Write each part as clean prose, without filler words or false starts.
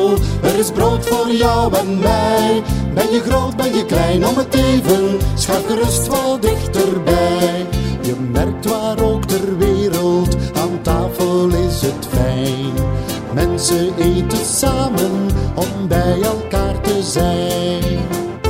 tafel, er is brood voor jou en mij. Ben je groot, ben je klein, om het even, schuif gerust wat dichterbij. Je merkt waar ook ter wereld, aan tafel is het fijn. Mensen eten samen, om bij elkaar te zijn.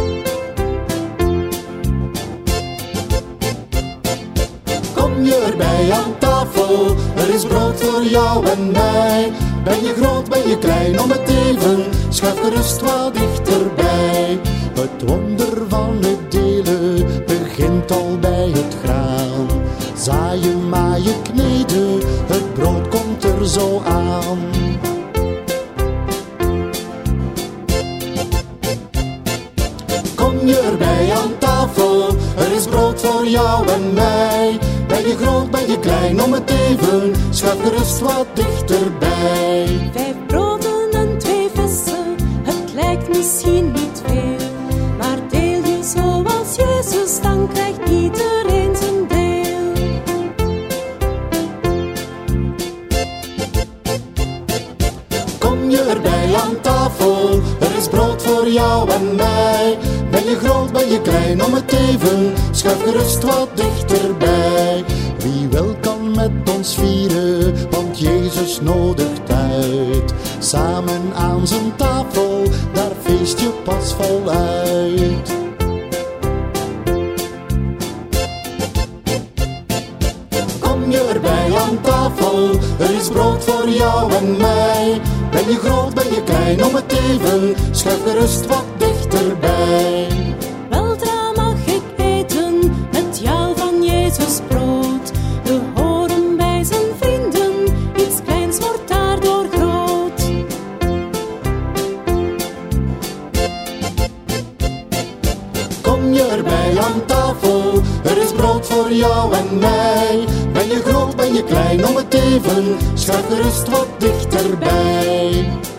Kom je erbij aan tafel, er is brood voor jou en mij. Ben je groot, ben je klein, om het even, schuif gerust wat dichterbij. Het wonder van het delen begint al bij het graan. Zaaien, maaien, kneden, het brood komt er zo aan. Kom je erbij aan tafel, er is brood voor jou en mij. Ben je groot, ben je klein, om het even, schuif gerust wat dichterbij. 5 broden en 2 vissen, het lijkt misschien niet veel. Maar deel je zoals Jezus, dan krijgt iedereen zijn deel. Kom je erbij aan tafel, er is brood voor jou en mij. Ben je groot, ben je klein, om het even, schuif gerust wat dichterbij. Wie wil kan met ons vieren, want Jezus nodigt uit. Samen aan zijn tafel, daar feest je pas voluit. Kom je erbij aan tafel, er is brood voor jou en mij. Ben je groot, ben je klein, om het even, schuif gerust wat dichterbij. Weldra mag ik eten, het jou van Jezus brood. We horen bij zijn vrienden, iets kleins wordt daardoor groot. Kom je erbij aan tafel, er is brood voor jou en mij. Ben je groot, ben je klein, om het even, schuif gerust wat dichterbij.